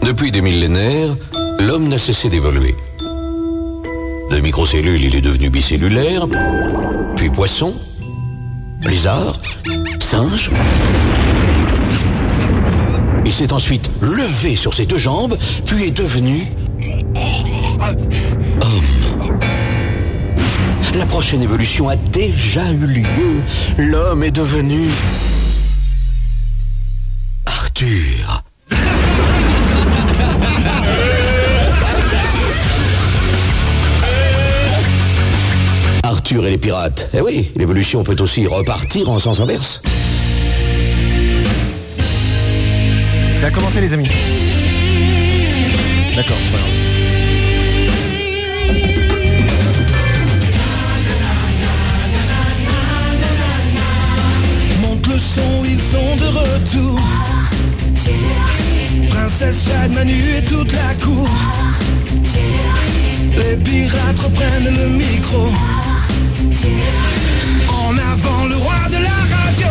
Depuis des millénaires, l'homme n'a cessé d'évoluer. De microcellules, il est devenu bicellulaire, puis poisson, lézard, singe. Il s'est ensuite levé sur ses deux jambes, puis est devenu homme. La prochaine évolution a déjà eu lieu. L'homme est devenu Arthur. Arthur et les pirates. Eh oui, l'évolution peut aussi repartir en sens inverse. Ça a commencé, les amis. D'accord, voilà. Monte le son, ils sont de retour. Princesse Jade, Manu et toute la cour. Les pirates reprennent le micro. En avant le roi de la radio.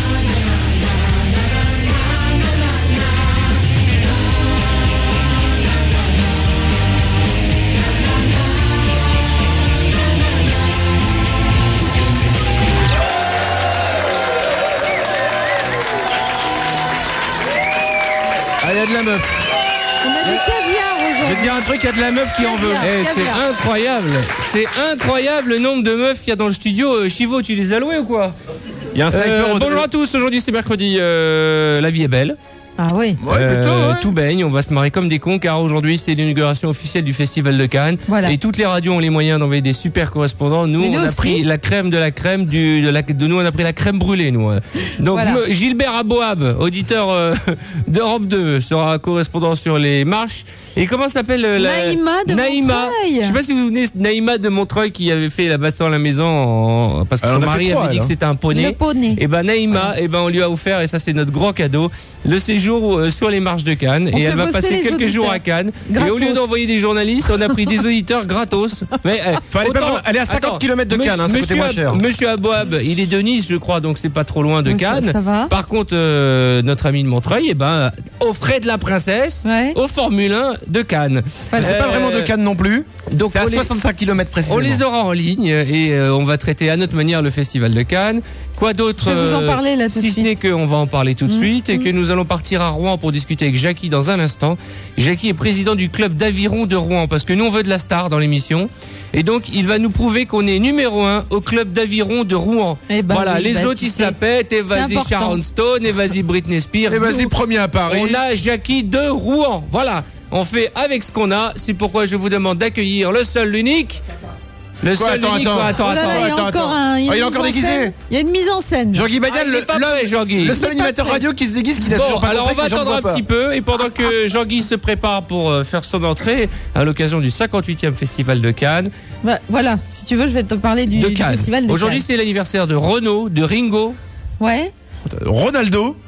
Ah, il y a de la meuf. On a du caviar Je vais aujourd'hui. te dire un truc, il y a de la meuf qui en veut. Caviar. C'est incroyable. C'est incroyable le nombre de meufs qu'il y a dans le studio. Chivo, tu les as louées ou quoi? Il y a un sniper. Bonjour à tous, aujourd'hui c'est mercredi, la vie est belle. Ah oui. Ouais, plutôt, ouais. Tout baigne, on va se marrer comme des cons car aujourd'hui c'est l'inauguration officielle du Festival de Cannes. Voilà. Et toutes les radios ont les moyens d'envoyer des super correspondants. Nous, Mais nous on a aussi. pris la crème de la crème de nous, on a pris la crème brûlée, nous. Donc, Voilà. Gilbert Aboab, auditeur d'Europe 2, sera correspondant sur les marches. Et comment s'appelle Naïma de Montreuil. Je sais pas si vous vous souvenez, Naïma de Montreuil qui avait fait la baston à la maison parce que Alors, son on a fait mari trois, avait dit alors. que c'était un poney. Le poney. Et ben Naïma, on lui a offert, et ça c'est notre grand cadeau, le séjour sur les marches de Cannes. On Et fait elle va bosser passer les quelques jours auditeurs. à Cannes. Et Gratos. au lieu d'envoyer des journalistes, on a pris des auditeurs gratos. Mais Fallait pas vraiment- elle est à 50 km de Cannes, hein, ça coûtait moins cher. Monsieur Aboab, il est de Nice, je crois, donc c'est pas trop loin de Donc, Cannes. ça va. Par contre, notre ami de Montreuil, aux frais de la princesse, Ouais. au Formule 1 de Cannes. Voilà. C'est pas vraiment de Cannes non plus. Donc C'est à on les- 65 km précisément. On les aura en ligne et on va traiter à notre manière le festival de Cannes. Quoi d'autre Je vais vous en parler, là, tout de si ce n'est suite. qu'on va en parler tout de suite et que nous allons partir à Rouen pour discuter avec Jackie dans un instant. Jackie est président du club d'aviron de Rouen parce que nous on veut de la star dans l'émission. Et donc il va nous prouver qu'on est numéro 1 au club d'aviron de Rouen. Eh ben voilà, oui, les bah, autres tu ils se sais. la pètent et vas-y important. Sharon Stone et vas-y Britney Spears. Et vas-y, Nous, premier à Paris. on a Jackie de Rouen. Voilà. On fait avec ce qu'on a. C'est pourquoi je vous demande d'accueillir le seul, l'unique. Le Quoi, seul, attends, l'unique. attends. Quoi, attends, Oh là là, il y a attends, encore attends. un. Ah, il est une encore mise en déguisé. scène. Il y a une mise en scène. Jean-Guy Badian, Ah, il est pas prêt, Jean-Guy. le seul Il est pas animateur prêt. radio qui se déguise, qu'il a Bon, toujours pas alors on compris va que les gens attendre ne un voient petit pas. peu et pendant que Jean-Guy se prépare pour faire son entrée à l'occasion du 58e Festival de Cannes. Bah, voilà, si tu veux, je vais te parler du Cannes. festival de Aujourd'hui, Cannes. c'est l'anniversaire de Renaud, de Ringo, Ouais. Ronaldo.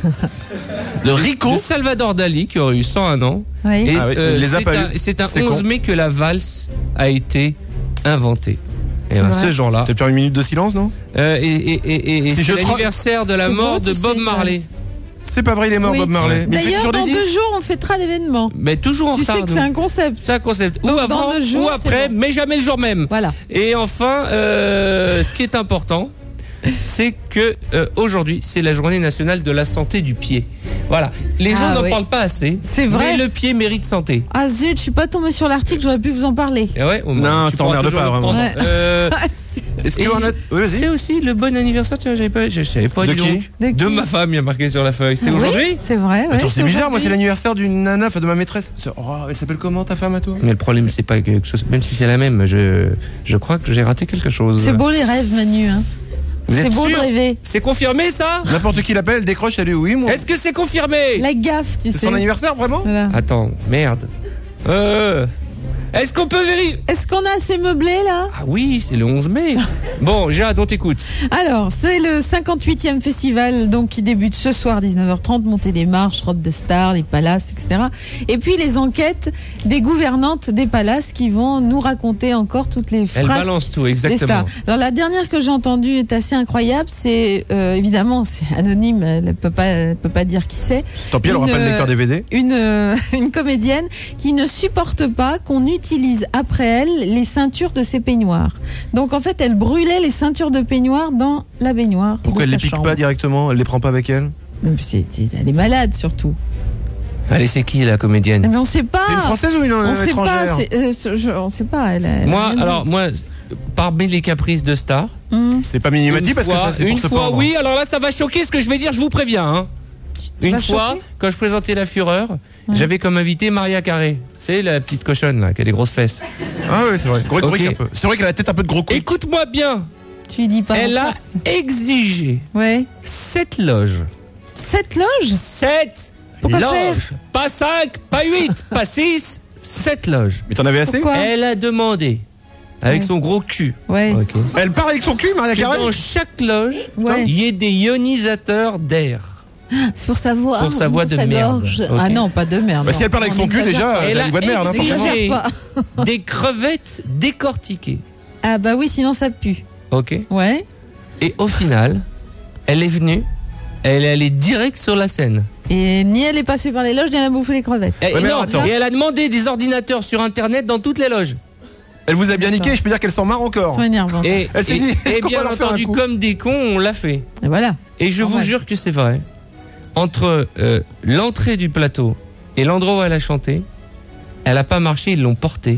De Rico. de Salvador Dali qui aurait eu 101 ans. Ouais. Et Ah oui, il les a pas eu. c'est un C'est 11 con. mai que la valse a été inventée. Et ben, vrai. ce jour-là. Peut-être faire une minute de silence, non? Et Si c'est je l'anniversaire de la C'est mort beau, de tu Bob sais, Marley. Valls. C'est pas vrai, il est mort, Oui. Bob Marley. Mais il fait D'ailleurs, toujours des dans 2 disques. jours, on fêtera l'événement. Mais toujours en Tu retard. sais que nous. c'est un concept. C'est un concept. Donc, Ou dans avant, 2 jours, ou après, c'est bon. mais jamais le jour même. Voilà. Et enfin, ce qui est important, c'est que aujourd'hui, c'est la journée nationale de la santé du pied. Voilà. Les gens Ah n'en oui. parlent pas assez. C'est vrai. Mais le pied mérite santé. Ah zut, je suis pas tombée sur l'article, j'aurais pu vous en parler. Et ouais, Non, tu ça pourras t'emmerde toujours pas, le vraiment. prendre. Ouais. Est-ce Et qu'on a. Oui, vas-y. c'est aussi le bon anniversaire, tiens, je savais pas, De dis qui donc. De qui ma femme, il y a marqué sur la feuille. C'est Oui, aujourd'hui? C'est vrai, ouais. Attends, c'est bizarre, moi, c'est aujourd'hui. l'anniversaire d'une nana, enfin de ma maîtresse. Oh, elle s'appelle comment ta femme à toi? Mais le problème, c'est pas quelque chose, même si c'est la même, je crois que j'ai raté quelque chose. C'est beau les rêves, Manu. Hein. Vous êtes C'est beau de sûr rêver. C'est confirmé, ça? N'importe qui l'appelle, elle décroche, elle dit oui, moi. Est-ce que c'est confirmé? La gaffe, tu C'est sais. son anniversaire, vraiment? Voilà. Attends, merde. Est-ce qu'on peut vérifier? Est-ce qu'on a assez meublé là? Ah oui, c'est le 11 mai. Bon, Jade, on t'écoute. Alors, c'est le 58e festival donc qui débute ce soir 19h30, montée des marches, robe de star, les palaces, etc. Et puis les enquêtes des gouvernantes des palaces qui vont nous raconter encore toutes les Elle phrases balance tout, des exactement. stars. Alors la dernière que j'ai entendue est assez incroyable, c'est évidemment c'est anonyme, elle peut pas dire qui c'est. Tant pis, elle aura pas de lecteur DVD. Une comédienne qui ne supporte pas qu'on utilise après elle les ceintures de ses peignoirs. Donc en fait, elle brûlait les ceintures de peignoir dans la baignoire. Pourquoi de elle sa les pique chambre. pas directement? Elle les prend pas avec elle? Elle est malade surtout. Allez, c'est qui la comédienne? Mais on sait pas. C'est une française ou une On sait pas. étrangère? On sait pas. Elle Moi, a rien dit. alors, moi, parmi les caprices de stars, C'est pas Minimati une parce que fois, ça c'est pour une se fois, pendre. oui, alors là, ça va choquer ce que je vais dire, je vous préviens. Hein. Tu Une vas fois, choquer quand je présentais La Fureur, j'avais comme invité Maria Carré. C'est la petite cochonne, là, qui a des grosses fesses. Ah oui, c'est vrai. Gros Ok. un peu. C'est vrai qu'elle a la tête un peu de gros couilles. Écoute-moi bien, Tu lui dis pas. elle en a face. exigé Ouais. 7 loges. 7 loges. 7 Pourquoi loges. Pas 5, pas 8, pas 6, 7 loges. Mais t'en avais assez? Pourquoi Elle a demandé, avec Ouais. son gros cul, Ouais. ok, Elle part avec son cul, Maria que Carré? dans chaque loge, Ouais. il y ait des ionisateurs d'air. C'est pour sa voix. Pour sa voix de merde. gorge. Ok. Ah non, pas de merde. Bah, si non. elle parle avec On son cul, exagère déjà, pas. Elle elle a a une voix de merde, hein, forcément. exigé pas. des crevettes décortiquées. Ah bah oui, sinon ça pue. Ok. Ouais. Et au final, elle est venue, elle est allée direct sur la scène. Et ni elle est passée par les loges, ni elle a bouffé les crevettes. Et, Ouais, mais non, attends. et elle a demandé des ordinateurs sur internet dans toutes les loges. Elle vous a bien niqué, je peux dire qu'elle s'en marre encore. C'est énervant. Et, Elle s'est dit, est-ce et qu'on bien va leur faire un entendu, coup comme des cons, on l'a fait. Et voilà. Et je vous Normal. jure que c'est vrai. Entre l'entrée du plateau et l'endroit où elle a chanté, elle a pas marché, ils l'ont portée.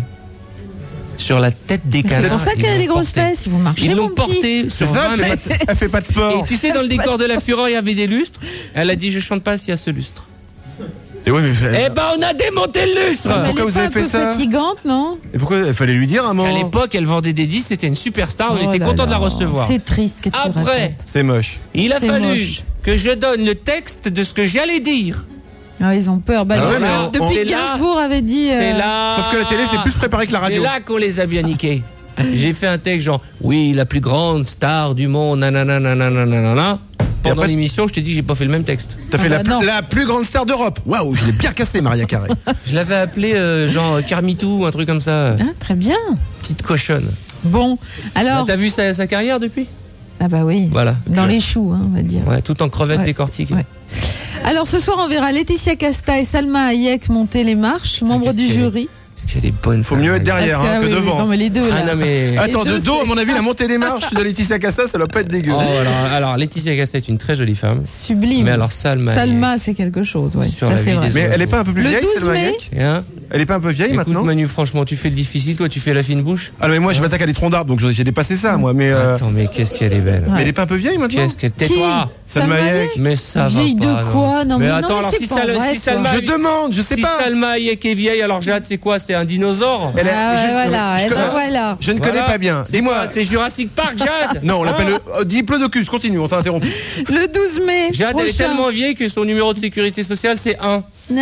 Sur la tête des canards. C'est pour ça ils qu'elle a l'ont des grosses portée. fesses. Ils vont marcher. Ils mon l'ont petit. portée C'est sur ça, 20 mètres. elle fait pas de sport. Et tu sais, dans le décor de La Fureur, il y avait des lustres. Elle a dit, je chante pas s'il y a ce lustre. Et oui, Eh ben, on a démonté le lustre. Mais elle Pourquoi est vous pas avez un fait peu ça fatigante, non? Et pourquoi il fallait lui dire un Parce qu'à moment? l'époque, elle vendait des disques, c'était une superstar, on Oh était là content de la là. recevoir. C'est triste que tu Après, racontes. C'est moche. il a C'est fallu moche. que je donne le texte de ce que j'allais dire. Ah, ils ont peur. Bah, Ah non, ouais, mais depuis c'est que là- Gainsbourg avait dit. C'est là. Sauf que la télé, c'est plus préparé que la radio. C'est là qu'on les a bien niqués. J'ai fait un texte genre, oui, la plus grande star du monde, nanana, nanana, nanana. Pendant après- l'émission, je t'ai dit, j'ai pas fait le même texte. T'as fait bah non. la plus grande star d'Europe. Waouh, je l'ai bien cassé, Maria Carré. Je l'avais appelé genre Carmitou, un truc comme ça. Ah, très bien. Petite cochonne. Bon, alors. T'as vu sa carrière depuis? Ah bah oui. Voilà. Dans les choux, hein, on va dire. Ouais, tout en crevettes Ouais. décortiquées. Ouais. Alors ce soir, on verra Laetitia Casta et Salma Hayek monter les marches, membres qu'est-ce du qu'elle jury. Parce qu'elle est bonne. Faut mieux être derrière Parce hein, que oui, devant. Non mais les deux là. Ah non mais. Attends, Les de deux, dos, c'est- à mon avis, la montée des marches de Laetitia Casta, ça doit pas être dégueu. Oh, alors Laetitia Casta est une très jolie femme. Sublime. Mais alors Salma. Salma, c'est quelque chose, ouais. Sur Ça la c'est vie vrai. des- Mais elle est pas un peu plus Le vieille, 12 Salma mai. Hayek? Hein Elle est pas un peu vieille Écoute maintenant? Manu, franchement, tu fais le difficile, toi tu fais la fine bouche. Ah non, mais moi je m'attaque à des troncs d'arbres, donc j'ai dépassé ça, moi. Mais Attends, mais qu'est-ce qu'elle est belle. mais elle est pas un peu vieille maintenant? Qu'est-ce qu'elle. Tais-toi. Salma Hayek. Mais ça va Vieille pas. de quoi? Non, mais non, attends, alors c'est si, pas vrai, si toi. Salma. Je demande, je sais Si pas. Salma Hayek est vieille, alors Jade, c'est quoi? C'est un dinosaure? Elle est- Ah ouais, je- voilà, je eh ben connais- voilà. Je ne connais Voilà. pas bien. C'est Dis-moi. quoi? C'est Jurassic Park, Jade? Non, on l'appelle Hein le Diplodocus. Continue, on t'a interrompu. Le 12 mai Jade, elle est prochain. tellement vieille que son numéro de sécurité sociale, c'est 1.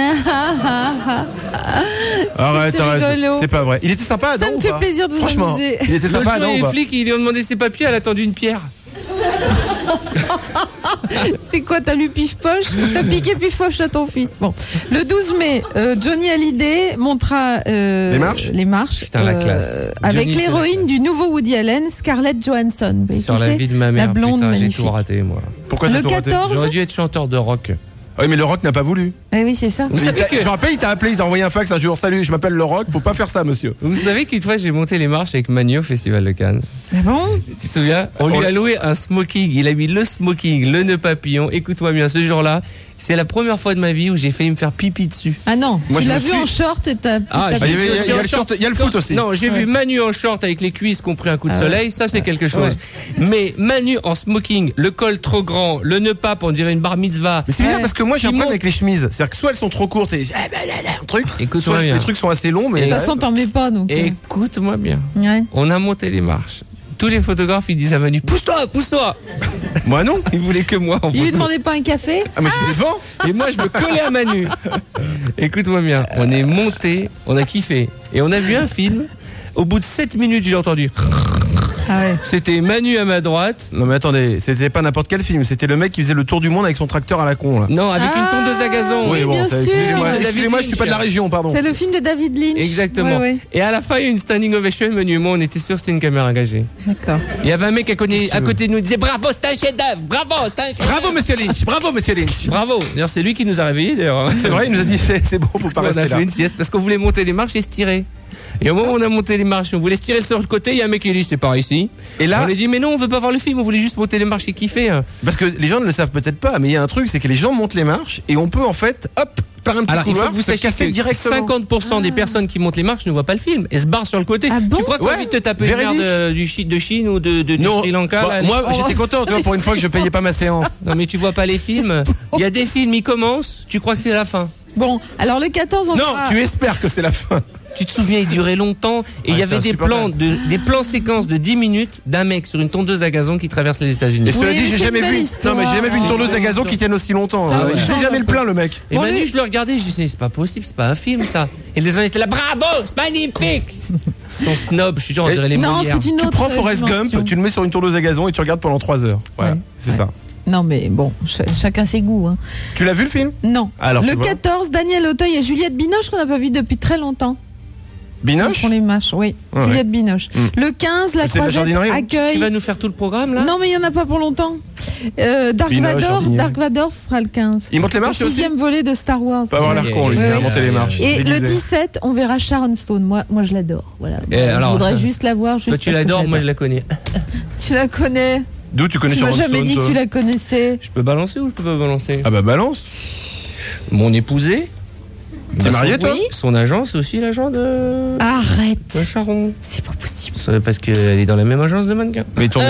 Arrête, c'est arrête. rigolo. C'est pas vrai. Il était sympa, Ça Adam me ou fait pas plaisir de vous Franchement, amuser. il était L'autre sympa, jour, Adam ou les pas flics, ils lui ont demandé ses papiers, elle a tendu une pierre. C'est quoi, t'as lu Pif-Poche? T'as piqué Pif-Poche à ton fils. Bon. Le 12 mai, Johnny Hallyday montera les marches Putain, la classe. avec Johnny, c'est la l'héroïne classe. du nouveau Woody Allen, Scarlett Johansson. Vous voyez Sur qui la c'est vie de ma mère, La blonde putain, j'ai magnifique. tout raté, moi. Pourquoi Le t'as tout raté 14. J'aurais dû être chanteur de rock. Oui, mais le Rock n'a pas voulu. Eh oui, c'est ça. Vous savez que- Je rappelle, il t'a appelé, il t'a envoyé un fax un jour. Salut, je m'appelle le Rock. Faut pas faire ça, monsieur. Vous savez qu'une fois, j'ai monté les marches avec Manu au Festival de Cannes. Ah bon? Tu te souviens? On lui a loué un smoking. Il a mis le smoking, le nœud papillon. Écoute-moi bien, ce jour-là, c'est la première fois de ma vie où j'ai failli me faire pipi dessus. Ah non, Moi, tu je l'as me vu suis- en short et t'as. Ah, t'as- j'ai il y avait- vu il y a aussi le en short, short. il y a le foot aussi. Non, j'ai vu Manu en short avec les cuisses qui ont pris un coup de Ah soleil. Ça, c'est quelque chose. Ouais. Mais Manu en smoking, le col trop grand, le nœud pape, on dirait une bar mitzvah. Mais c'est bizarre Ouais. parce que moi j'ai un Qui problème monte. avec les chemises. C'est-à-dire que soit elles sont trop courtes et un truc, Écoute-moi soit bien. les trucs sont assez longs, mais De toute façon, t'en mets pas donc. Écoute-moi bien. Ouais. On a monté les marches. Tous les photographes, ils disent à Manu, pousse-toi, pousse-toi. moi non. Ils voulaient que moi en Il lui photo. demandait pas un café? Ah mais j'étais devant. Et moi, je me collais à Manu. Écoute-moi bien. On est monté, on a kiffé. Et on a vu un film. Au bout de 7 minutes, j'ai entendu. Ah ouais. C'était Manu à ma droite. Non mais attendez, c'était pas n'importe quel film, c'était le mec qui faisait le tour du monde avec son tracteur à la con là. Non, avec une tondeuse à gazon. Oui, bien sûr. Excusez-moi, je suis pas de la région, pardon. C'est le film de David Lynch. Exactement. Ouais. Et à la fin, il y a eu une standing ovation. Manu et moi, on était sûrs que c'était une caméra engagée. D'accord. Il y avait un mec à côté de nous, il disait bravo, c'est un chef-d'œuvre, bravo, c'est un chef-d'œuvre. Bravo monsieur Lynch, bravo monsieur Lynch. Bravo. D'ailleurs, c'est lui qui nous a réveillés. D'ailleurs, C'est vrai, il nous a dit c'est bon, faut pas on a rester fait là. une sieste parce qu'on voulait monter les marches et se tirer. Et au moment où on a monté les marches, on voulait se tirer sur le côté, il y a un mec qui dit c'est par ici. Et là, on a dit mais non, on veut pas voir le film, on voulait juste monter les marches et kiffer. parce que les gens ne le savent peut-être pas, mais il y a un truc, c'est que les gens montent les marches et on peut en fait, hop, par un petit Alors il faut couloir, que vous se sachiez casser que directement. 50% des personnes qui montent les marches ne voient pas le film et se barrent sur le côté. Ah bon Tu crois qu'on a envie de te taper une Véridique. merde de Chine ou du Non, Sri Lanka bon, là, moi j'étais content, tu vois, pour une fois que je payais pas ma séance. Non mais tu vois pas les films. Il y a des films, ils commencent, tu crois que c'est la fin. Bon, alors le 14, on Non, fera- tu espères que c'est la fin. Tu te souviens, il durait longtemps et il y c'est avait des plans séquences de 10 minutes d'un mec sur une tondeuse à gazon qui traverse les États-Unis. Et cela Oui, dit, mais j'ai c'est jamais une belle vu. histoire. Non, mais j'ai jamais vu une tondeuse à gazon qui tienne aussi longtemps. Ça, hein. oui. Il sait jamais le plein, le mec. Et Bon, Manu, lui- je le regardais, je disais, c'est pas possible, c'est pas un film ça. Et les gens étaient là, bravo, c'est magnifique. Son snob, je suis sûr, on dirait les Non, Molières. c'est une Tu autre prends Forrest dimension. Gump, tu le mets sur une tondeuse à gazon et tu regardes pendant 3 heures. Voilà, Ouais. c'est ça. Non, mais bon, chacun ses goûts. Hein. Tu l'as vu le film? Non. Alors, le tu vois. 14, Daniel Auteuil et Juliette Binoche qu'on n'a pas vu depuis très longtemps. Binoche? Pour les matchs, oui. Ouais, Juliette Binoche. Mm. Le 15, la C'est de la croisette jardinerie, hein. Tu accueille. vas nous faire tout le programme là? Non, mais il n'y en a pas pour longtemps. Dark Binoche, Vador, jardinier. Dark Vador, ce sera le 15. Il monte les Le marches aussi? 6e volet de Star Wars. Pas avoir l'air con, lui, il a monté les marches. Et le Déguisé. 17, on verra Sharon Stone. Moi je l'adore. Voilà. Et je alors, voudrais juste la voir. Juste Toi tu parce que l'adores, moi je la connais. Tu la connais. D'où tu connais Tu m'as Sharon jamais Stone, dit que toi tu la connaissais. Je peux balancer ou je peux pas balancer? Ah bah balance. Mon épousé. T'es marié, toi? Oui. Son agent, c'est aussi l'agent de Arrête. Charon. C'est pas possible. C'est parce qu'elle est dans la même agence de mannequin. Mais ton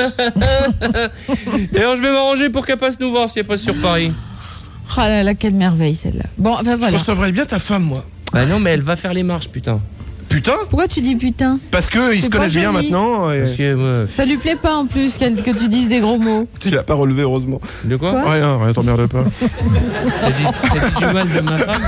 D'ailleurs, je vais m'arranger pour qu'elle passe nous voir si elle passe sur Paris. Oh là là, quelle merveille celle-là. Bon, enfin Je voilà. recevrais bien ta femme, moi. Bah non, mais elle va faire les marches, putain. Putain? Pourquoi tu dis putain? Parce que ils C'est se pas connaissent bien joli. maintenant. Et... Parce que, moi, Ça lui plaît pas en plus que tu dises des gros mots. Tu l'as pas relevé, heureusement. de quoi? Quoi Rien, t'emmerde pas. T'as dit du mal de ma femme?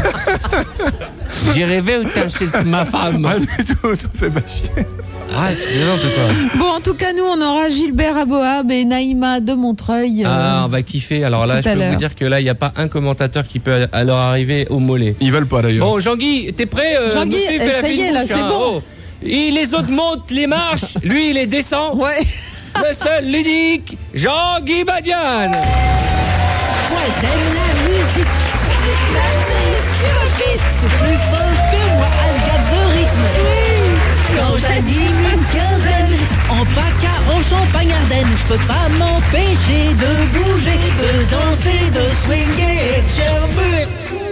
J'ai rêvé où t'insultes ma femme. Pas du tout, t'en fais pas chier. Ah, tu plaisantes ou quoi? Bon, en tout cas, nous, on aura Gilbert Aboab et Naïma de Montreuil. Ah, on va kiffer. Alors là, tout je à peux vous l'heure. dire que là, il n'y a pas un commentateur qui peut alors arriver au mollet. Ils veulent pas d'ailleurs. Bon, Jean-Guy, t'es prêt? Jean-Guy, monsieur, il fait la ça y fine est, là, bouche, c'est hein. bon. Oh. Et les autres montent les marches, lui, il est descend. Ouais. Le seul, l'unique, Jean-Guy Badian. Moi j'aime la musique. La vie sur la piste, c'est plus fort que moi, elle garde ce rythme. Quand j'anime une quinzaine, en PACA, en Champagne-Ardenne, je peux pas m'empêcher de bouger, de danser, de swinguer et de gerber.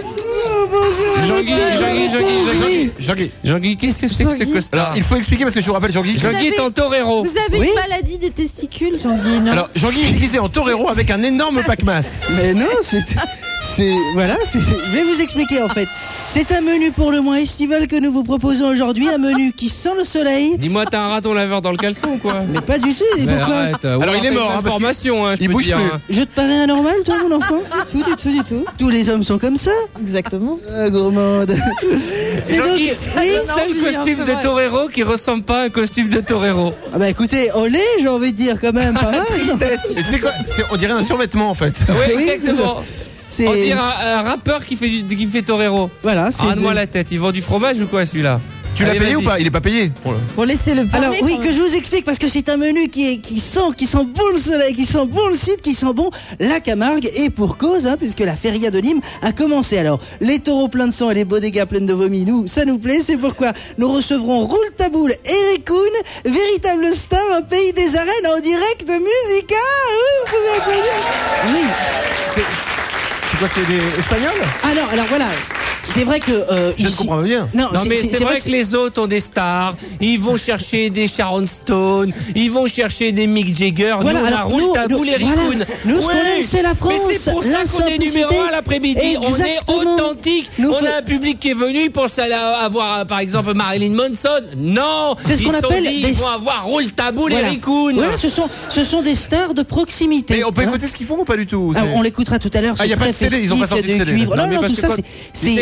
Jean-Guy, qu'est-ce que c'est que ce Jean-Guy. costard? Alors, il faut expliquer parce que je vous rappelle Jean-Guy. Jean-Guy est en torero. Vous avez Oui. une maladie des testicules, Jean-Guy, non? Alors, Jean-Guy est déguisé en torero avec un énorme pac-masse. Mais non, voilà, je vais vous expliquer en fait. C'est un menu pour le mois estival que nous vous proposons aujourd'hui, un menu qui sent le soleil, Dis-moi, t'as un raton laveur dans le caleçon ou quoi? mais pas du tout. Et Mais pourquoi arrête. Alors, il est mort, hein, parce Information, hein, je il peux bouge te dire. plus. hein. Je te parais anormal, toi, mon enfant? Du tout. Tous les hommes sont comme ça, Exactement. gourmande. C'est donc, Jean-Guy, oui. le seul envie, hein, costume c'est de vrai. torero qui ressemble pas à un costume de torero. Ah bah écoutez, olé, j'ai envie de dire quand même, pas mal. Et c'est quoi On dirait un survêtement en fait. Oui, Oui, exactement. C'est On dirait un rappeur qui fait torero. voilà, c'est Arrête-moi la tête, il vend du fromage ou quoi celui-là? Tu l'as Allez, payé vas-y. ou pas? Il est pas payé. Bon, laissez-le parler. Alors oui, quand que même. je vous explique parce que c'est un menu qui sent bon le soleil, qui sent bon le sud, qui sent bon la Camargue et pour cause, hein, puisque la feria de Nîmes a commencé. Alors les taureaux pleins de sang et les bodegas pleines de vomi, nous, ça nous plaît, c'est pourquoi nous recevrons Roule Taboul et Ricoun, véritable star, un pays des arènes en direct de Musica. Vous pouvez applaudir. Oui. C'est quoi, c'est des Espagnols? Alors voilà. C'est vrai que Je ne ici- comprends pas bien. Non mais c'est vrai que les autres ont des stars, ils vont chercher des Sharon Stone, ils vont chercher des Mick Jagger, Voilà, nous on a alors, Roule nous, Taboul et voilà. Ricoun. Nous, ce qu'on Ouais. aime, c'est la France, Mais c'est pour ça la qu'on est simplicité. numéro 1 l'après-midi, on est Exactement. authentique. Nous On fa- a un public qui est venu, il pense avoir par exemple Marilyn Manson. Non, C'est ce qu'on ils sont appelle dit, des- ils vont avoir Roule Taboul et Voilà. Ricoun. Voilà, ce sont des stars de proximité. Mais on peut Hein. écouter ce qu'ils font ou pas du tout? Ah, on l'écoutera tout à l'heure. Ah, y a c'est pas de très CD, ils ont pas festif, sorti de il y a CD. cuivre. Non, Non, mais non, parce tout que ça, quand- c'est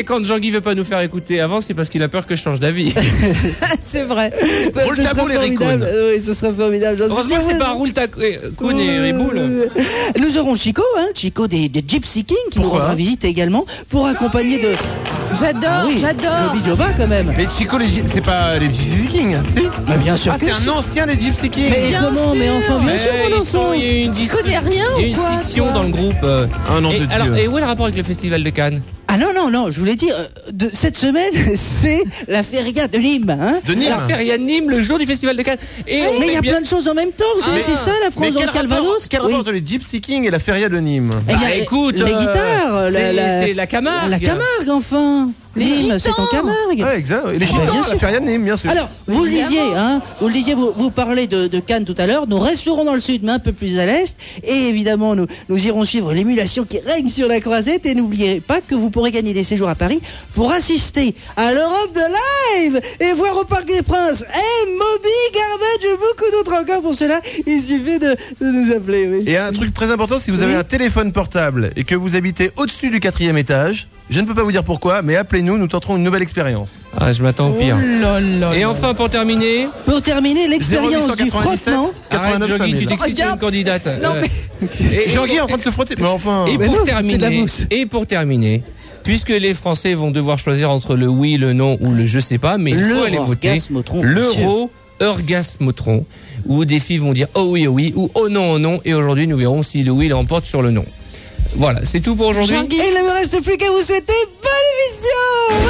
quand Jean-Guy veut pas nous faire écouter avant, c'est parce qu'il a peur que je change d'avis. C'est vrai. Roule Ce ta sera boule et formidable. ricoune. Oui, ce sera formidable. J'en suis Heureusement que c'est sûr. pas Roule ta Koun et Riboule. Nous aurons Chico, Chico des Gypsy King, qui nous Pourquoi rendra visite également pour accompagner de. J'adore, Ah oui, j'adore. Joby Joba quand même. Mais Chico, c'est pas les Gypsy Kings, si? Bah, bien sûr. Ah, que c'est si. un ancien des Gypsy Kings. Mais Bien comment? sûr. Mais enfin, bien sûr, mon enfant. Il y a eu une Tu connais rien il y a eu ou une quoi, scission toi dans le groupe. Ah, nom de alors, Dieu. et où est le rapport avec le festival de Cannes? Ah non, je voulais dire, cette semaine, c'est la feria de Nîmes. De Nîmes. La feria de Nîmes, le jour du festival de Cannes. Et on Mais il y fait a bien- plein de choses en même temps, vous savez, Ah. c'est ça la France dans le Calvados. Quel Oui. rapport entre les Gypsy Kings et la feria de Nîmes? Eh bien, Bah, écoute, les guitares, c'est la Camargue. La Camargue, enfin. Les Nîmes, c'est en gitans. Camargue. Ouais, exact. Et les Ah, gitans, bien la sûr. feria de Nîmes, bien sûr. Alors, vous le Évidemment. disiez, vous parlez de Cannes tout à l'heure. Nous resterons dans le sud, mais un peu plus à l'est. Et évidemment, nous irons suivre l'émulation qui règne sur la Croisette. Et n'oubliez pas que vous pourrez gagner des séjours à Paris pour assister à l'Europe de live et voir au Parc des Princes. Moby, Garbage et beaucoup d'autres encore. Pour cela, il suffit de nous appeler. Oui. Et un truc très important, si vous avez Oui. un téléphone portable et que vous habitez au-dessus du 4e étage, je ne peux pas vous dire pourquoi, mais appelez-nous, nous tenterons une nouvelle expérience. Ah, je m'attends au pire. Oh Et enfin, pour terminer, Pour terminer, l'expérience du 0897 frottement. 89 arrête, Jean-Guy, 5000. tu t'excites sur une Regarde. candidate. Non, Et- Jean-Guy est en train de se frotter, mais enfin. Et Mais pour non, c'est de la terminer, mousse. puisque les Français vont devoir choisir entre le oui, le non ou le je sais pas, mais il faut aller voter. L'orgasmotron, bien sûr. L'euro orgasmotron, où des filles vont dire oh oui ou oh non, et aujourd'hui nous verrons si le oui l'emporte sur le non. Voilà, c'est tout pour aujourd'hui. Jean-Guy. Et il ne me reste plus qu'à vous souhaiter bonne émission.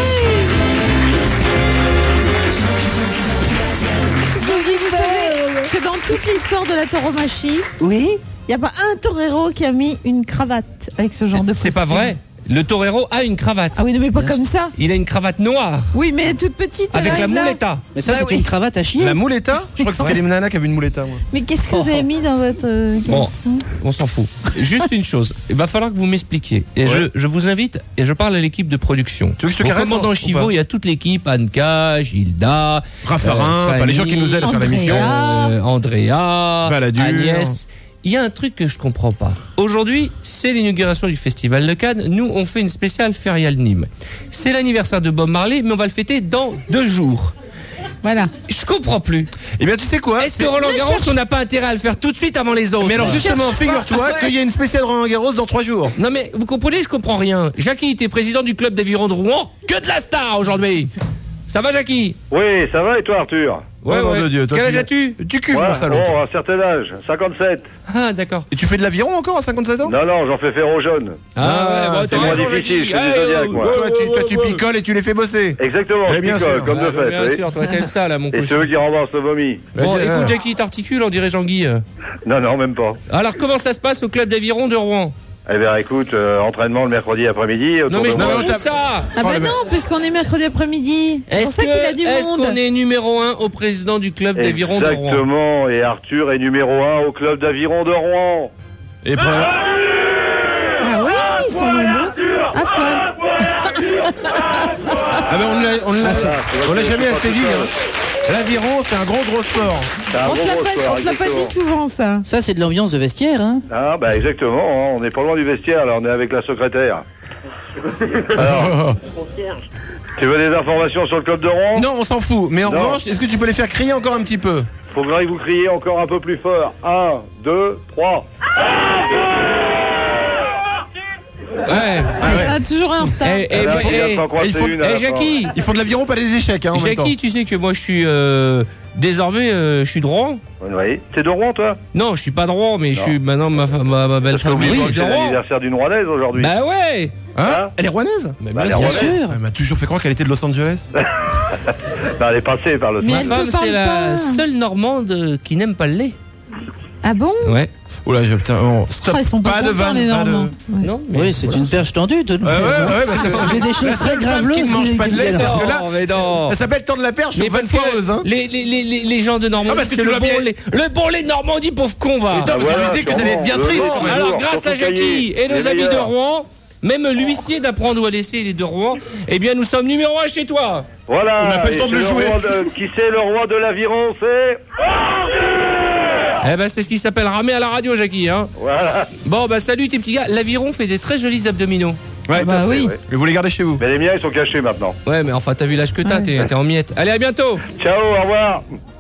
Jean-Guy, vous savez que dans toute l'histoire de la tauromachie, Oui. il n'y a pas un torero qui a mis une cravate avec ce genre de costume. C'est pas vrai. Le torero a une cravate. Ah oui, non, mais pas comme ça. Il a une cravate noire Oui, mais toute petite. avec la là. mouletta. Mais ça, Bah c'est oui. une cravate à chier. La mouletta? Je crois que c'était les nanas qui avaient une mouletta, moi. Mais qu'est-ce que vous avez mis dans votre Bon. caleçon? On s'en fout. Juste une chose, il va falloir que vous m'expliquiez. Et Ouais. je vous invite, et je parle à l'équipe de production. Tu veux que je te Au caresse, commandant ou Chivot, pas il y a toute l'équipe, Anka, Gilda, Raffarin, enfin les gens qui nous aident à faire Andrea. l'émission. Andrea, Balladur. Agnès. Il y a un truc que je comprends pas. Aujourd'hui, c'est l'inauguration du Festival de Cannes. Nous, on fait une spéciale Ferial Nîmes. C'est l'anniversaire de Bob Marley, mais on va le fêter dans 2 jours. Voilà. Je comprends plus. Eh bien, tu sais quoi? Est-ce que Roland Garros, on n'a pas intérêt à le faire tout de suite avant les autres? Mais alors, justement, figure-toi qu'il y a une spéciale Roland Garros dans 3 jours. Non mais vous comprenez, je comprends rien. Jackie, t'es président du club d'aviron de Rouen. Que de la star aujourd'hui. Ça va, Jackie? Oui, ça va et toi, Arthur? Ouais, nom de Dieu, toi, Quel tu- âge as-tu? Tu cuves, Ouais, mon salaud. bon, à un certain âge, 57. Ah, d'accord. Et tu fais de l'aviron encore à 57 ans? Non, non, j'en fais faire aux jeunes. Ah, c'est t'as moins raison, difficile, Jackie. je suis du Zodiac, moi. Toi, tu picoles et tu les fais bosser. Exactement, Eh je bien picole, sûr. comme de Ah, fait. bien oui. sûr, toi t'aimes ça là, mon Et cochon. ceux qui remboursent le vomi. Bon, Vas-y, écoute, Jackie, t'articules, on dirait Jean-Guy. Non, non, même pas. Alors, comment ça se passe au club d'aviron de Rouen? Eh bien, écoute, entraînement le mercredi après-midi. autour Non, mais de je moi. m'en non, fous t'as- de ça. Ah Oh, bah les non, puisqu'on est mercredi après-midi. C'est pour Est-ce ça qu'il a du qu'on monde. est numéro 1 au président du club d'aviron de Rouen? Exactement, et Arthur est numéro 1 au club d'aviron de Rouen. Et après, Ah oui, ils sont nombreux. À poil. ah ben on l'a jamais assez dit. Hein. L'aviron, c'est un gros sport. C'est un On gros te l'a gros pas, sport, on te l'a pas exactement. dit souvent, ça. Ça, c'est de l'ambiance de vestiaire, hein. Ah, bah exactement, hein, on n'est pas loin du vestiaire, là, on est avec la secrétaire. Alors, tu veux des informations sur le club de Rouen? Non, on s'en fout. Mais en Non. revanche, est-ce que tu peux les faire crier encore un petit peu? Faudrait que vous criez encore un peu plus fort. 1, 2, 3. Ouais. On a toujours un retard. Eh, Eh ben, faut bien s'en croiser il faut- une à la fin. Jackie, Ils font de l'aviron, pas des échecs, hein, en même temps. Jackie, tu sais que moi je suis désormais je suis de Rouen. Oui. T'es de Rouen, toi? Non, je suis pas de Rouen, mais je suis maintenant ma belle Parce que famille oui, est c'est de Rouen. l'anniversaire d'une Rouennaise aujourd'hui. Bah ouais. Hein Hein Elle est rouennaise? Mais Bah, bien les sûr. Rouennais. Elle m'a toujours fait croire qu'elle était de Los Angeles. Bah, elle est passée par le Mais Ma elle femme, te parle c'est la pas. seule Normande qui n'aime pas le lait. Ah bon? Ouais. Oula, putain, bon, stop. Ah, ils sont pas de contents, vanne, les pas de... Normands. Ouais. Non, mais Oui, c'est voilà. une perche tendue, tout de même. Ouais, parce que J'ai des choses la très seule femme graveleuses qui ne mange pas de lait, viennent. c'est-à-dire que là, Non, mais non. ça s'appelle tendre la perche, Mais c'est parce pas foireuse, hein. que les gens de Normandie, Ah, parce que c'est tu le l'as bon bien- lait. Le bon lait de Normandie, pauvre con, va. Mais toi, voilà, je disais que t'allais être bien sûrement. triste Bon, quand même. Alors, Bonjour, grâce à surtout Jackie Caillé, et nos les amis de meilleurs. Rouen, même l'huissier d'apprendre où à laisser, il est de Rouen, eh bien, nous sommes numéro 1 chez toi. Voilà. On n'a pas le et temps de c'est le jouer. roi qui c'est le roi de l'aviron? C'est... Eh ben, c'est ce qui s'appelle ramer à la radio, Jackie, hein. Voilà. Bon, bah, salut tes petits gars. L'aviron fait des très jolis abdominaux. Ouais. Bah oui. Ouais. Mais vous les gardez chez vous. Mais les miens, ils sont cachés maintenant. Ouais, mais enfin, t'as vu l'âge que t'as, Ouais. t'es en miettes. Allez, à bientôt. Ciao, au revoir.